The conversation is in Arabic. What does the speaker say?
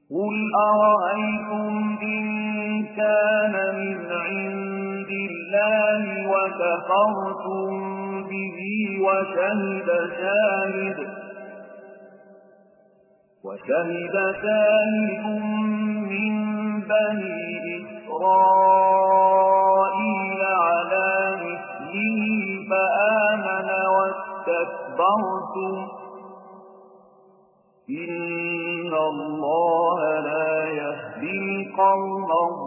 قل أرأيتم إن كان من عند الله وكفرتم به وشهد شاهد من بني إسرائيل على مثله فآمن واستكبرتم إن الله لا يهدي القوم